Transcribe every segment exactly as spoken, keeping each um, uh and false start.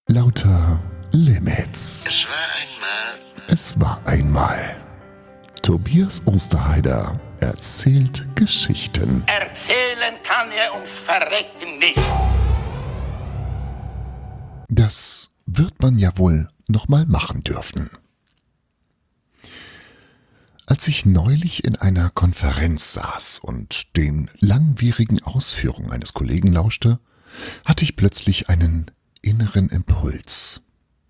Lauter Limits. Es war einmal. Es war einmal. Tobias Osterheider erzählt Geschichten. Erzählen kann er uns verrecken nicht. Das wird man ja wohl noch mal machen dürfen. Als ich neulich in einer Konferenz saß und den langwierigen Ausführungen eines Kollegen lauschte, hatte ich plötzlich einen inneren Impuls.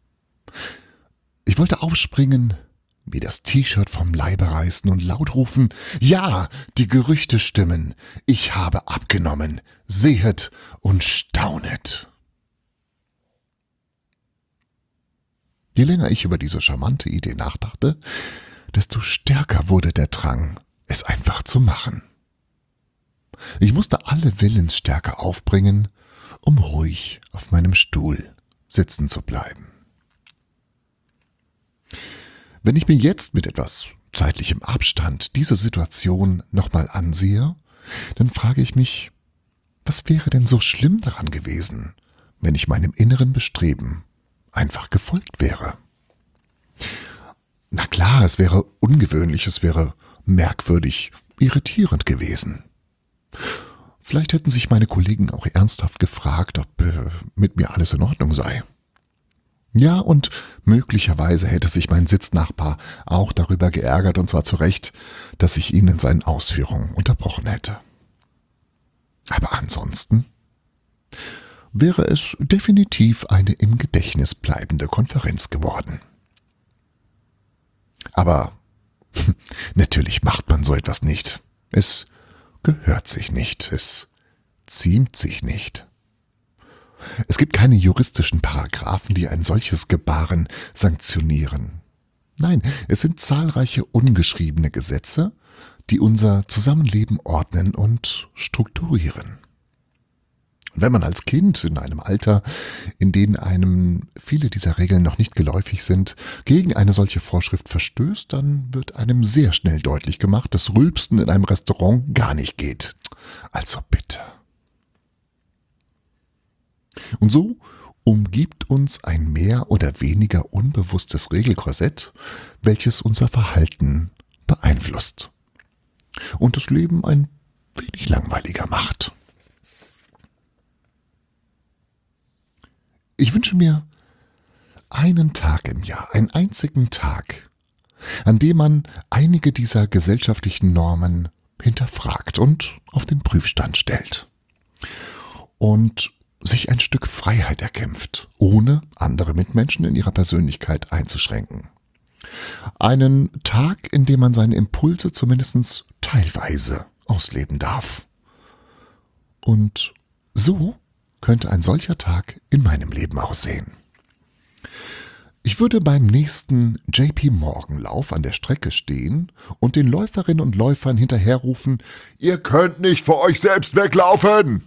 Ich wollte aufspringen, mir das T-Shirt vom Leibe reißen und laut rufen: Ja, die Gerüchte stimmen, ich habe abgenommen, sehet und staunet. Je länger ich über diese charmante Idee nachdachte, desto stärker wurde der Drang, es einfach zu machen. Ich musste alle Willensstärke aufbringen, um ruhig auf meinem Stuhl sitzen zu bleiben. Wenn ich mir jetzt mit etwas zeitlichem Abstand diese Situation nochmal ansehe, dann frage ich mich, was wäre denn so schlimm daran gewesen, wenn ich meinem inneren Bestreben einfach gefolgt wäre? Na klar, es wäre ungewöhnlich, es wäre merkwürdig, irritierend gewesen. Vielleicht hätten sich meine Kollegen auch ernsthaft gefragt, ob äh, mit mir alles in Ordnung sei. Ja, und möglicherweise hätte sich mein Sitznachbar auch darüber geärgert, und zwar zu Recht, dass ich ihn in seinen Ausführungen unterbrochen hätte. Aber ansonsten wäre es definitiv eine im Gedächtnis bleibende Konferenz geworden. Aber natürlich macht man so etwas nicht. Es gehört sich nicht, es ziemt sich nicht. Es gibt keine juristischen Paragraphen, die ein solches Gebaren sanktionieren. Nein, es sind zahlreiche ungeschriebene Gesetze, die unser Zusammenleben ordnen und strukturieren. Und wenn man als Kind in einem Alter, in dem einem viele dieser Regeln noch nicht geläufig sind, gegen eine solche Vorschrift verstößt, dann wird einem sehr schnell deutlich gemacht, dass Rülpsen in einem Restaurant gar nicht geht. Also bitte. Und so umgibt uns ein mehr oder weniger unbewusstes Regelkorsett, welches unser Verhalten beeinflusst und das Leben ein wenig langweiliger macht. Ich wünsche mir einen Tag im Jahr, einen einzigen Tag, an dem man einige dieser gesellschaftlichen Normen hinterfragt und auf den Prüfstand stellt und sich ein Stück Freiheit erkämpft, ohne andere Mitmenschen in ihrer Persönlichkeit einzuschränken. Einen Tag, in dem man seine Impulse zumindest teilweise ausleben darf. Und so könnte ein solcher Tag in meinem Leben aussehen. Ich würde beim nächsten J P Morgan Lauf an der Strecke stehen und den Läuferinnen und Läufern hinterherrufen: Ihr könnt nicht vor euch selbst weglaufen!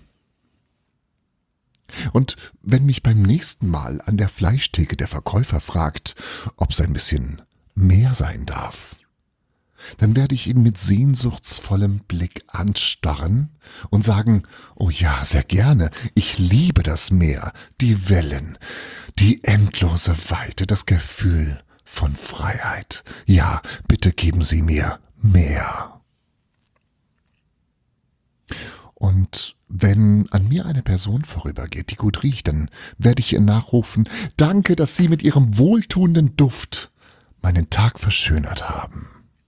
Und wenn mich beim nächsten Mal an der Fleischtheke der Verkäufer fragt, ob es ein bisschen mehr sein darf, dann werde ich ihn mit sehnsuchtsvollem Blick anstarren und sagen: Oh ja, sehr gerne, ich liebe das Meer, die Wellen, die endlose Weite, das Gefühl von Freiheit. Ja, bitte geben Sie mir mehr. Und wenn an mir eine Person vorübergeht, die gut riecht, dann werde ich ihr nachrufen: Danke, dass Sie mit Ihrem wohltuenden Duft meinen Tag verschönert haben.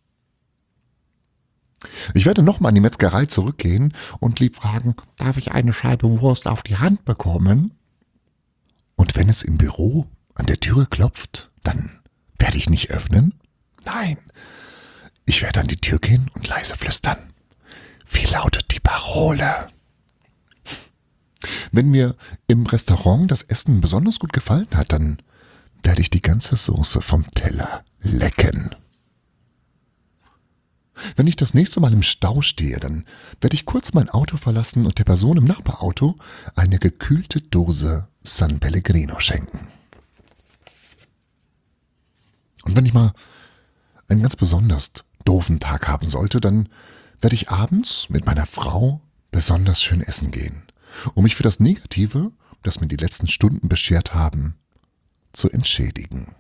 Ich werde nochmal an die Metzgerei zurückgehen und lieb fragen: Darf ich eine Scheibe Wurst auf die Hand bekommen? Und wenn es im Büro an der Türe klopft, dann werde ich nicht öffnen? Nein, ich werde an die Tür gehen und leise flüstern: Wie lautet die Parole? Wenn mir im Restaurant das Essen besonders gut gefallen hat, dann werde ich die ganze Soße vom Teller lecken. Wenn ich das nächste Mal im Stau stehe, dann werde ich kurz mein Auto verlassen und der Person im Nachbarauto eine gekühlte Dose San Pellegrino schenken. Und wenn ich mal einen ganz besonders doofen Tag haben sollte, dann werde ich abends mit meiner Frau besonders schön essen gehen, um mich für das Negative, das mir die letzten Stunden beschert haben, zu entschädigen.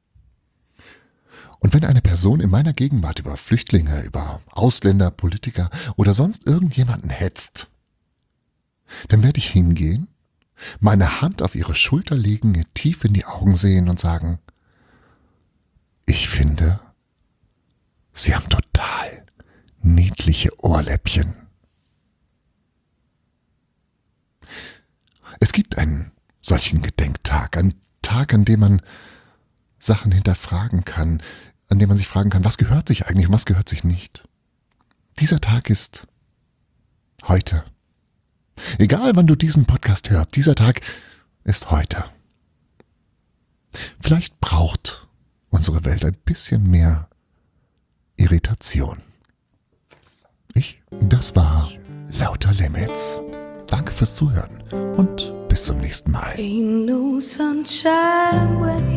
Und wenn eine Person in meiner Gegenwart über Flüchtlinge, über Ausländer, Politiker oder sonst irgendjemanden hetzt, dann werde ich hingehen, meine Hand auf ihre Schulter legen, ihr tief in die Augen sehen und sagen, ich finde, Sie haben total niedliche Ohrläppchen. Es gibt einen solchen Gedenktag, einen Tag, an dem man Sachen hinterfragen kann, an dem man sich fragen kann, was gehört sich eigentlich und was gehört sich nicht. Dieser Tag ist heute. Egal, wann du diesen Podcast hörst, dieser Tag ist heute. Vielleicht braucht unsere Welt ein bisschen mehr Irritation. Ich, das war Lauter Limits. Danke fürs Zuhören und bis zum nächsten Mal. Ain't no sunshine when